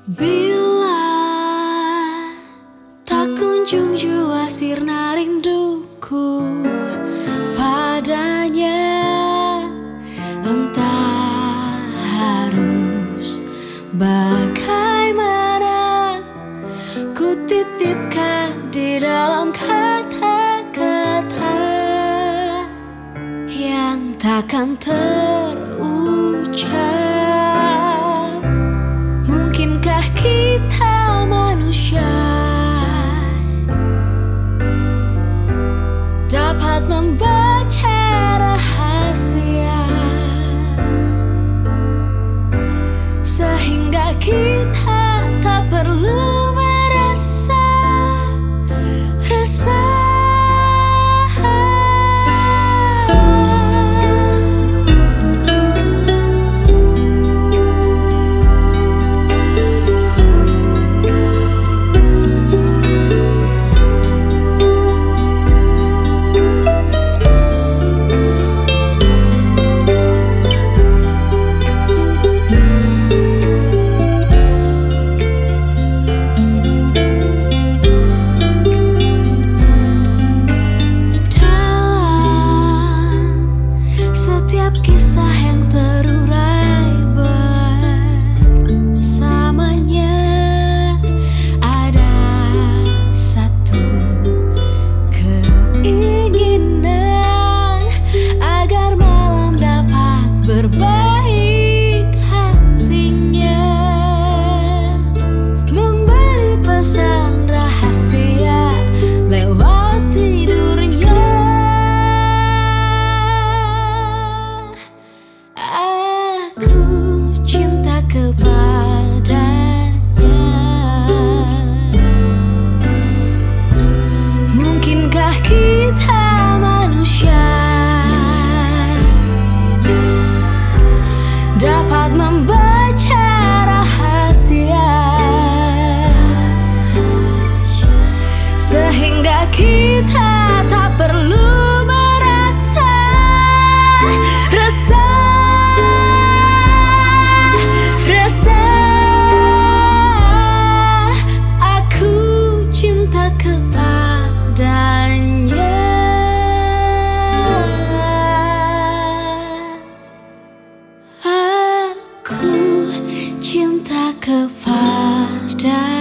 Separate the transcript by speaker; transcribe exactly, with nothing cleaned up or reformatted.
Speaker 1: Bila tak kunjung jua sirna rinduku padanya, entah harus bagaimana ku titipkan di dalam kata-kata yang takkan terucap. Mungkinkah kita manusia dapat membaca rahasia sehingga kita tak perlu merasa resah? Kisah yang terurai bersamanya, ada satu keinginan agar malam dapat berbaik hatinya, memberi pesan rahasia lewat tidurnya. Aku cinta kepadanya. Mungkinkah kita manusia dapat membaca rahasia sehingga kita tak perlu merasa resah? Aku cinta kepada